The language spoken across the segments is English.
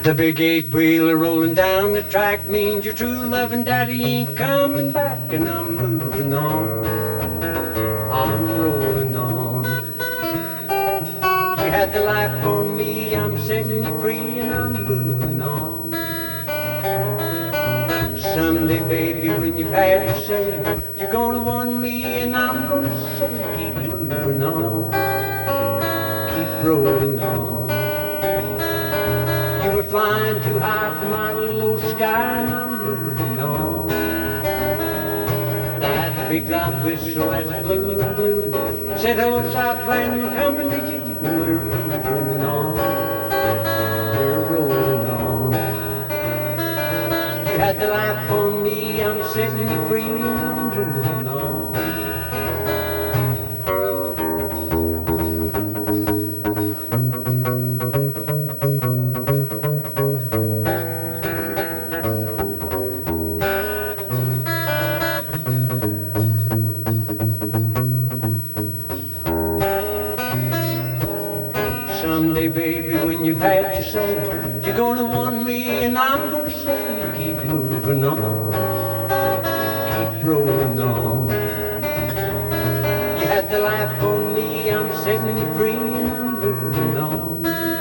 The big eight-wheeler rolling down the track means your true loving daddy ain't coming back, and I'm moving on. I'm rolling on. You had the life for me, I'm setting you free, and I'm moving on. Someday, baby, when you've had your say, you're gonna want me, and I'm gonna say, keep moving on, keep rolling on. You were flying too high for my little old sky, and I'm moving on. That big loud whistle as it blew and blew said, hello, Southland, we're coming to you. We're moving on, we're rolling on. You had the life on me, I'm setting you free, and I'm moving on. Someday, baby, when you've had your say, you're gonna want me, and I'm gonna say, keep moving on, keep rolling on. You had the life on me, I'm setting you free, and I'm moving on.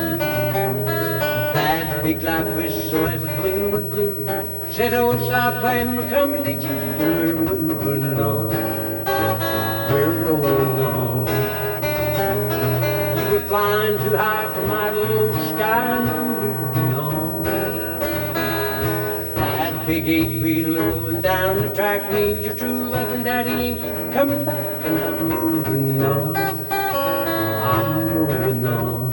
That big light whistle as it blew and blew said, oh, Southland, we're coming to you. We're moving on, we're rolling on. Flying too high for my little old sky, and I'm moving on. That big eight-wheeler rolling down the track means your true loving daddy ain't coming back, and I'm moving on. I'm moving on.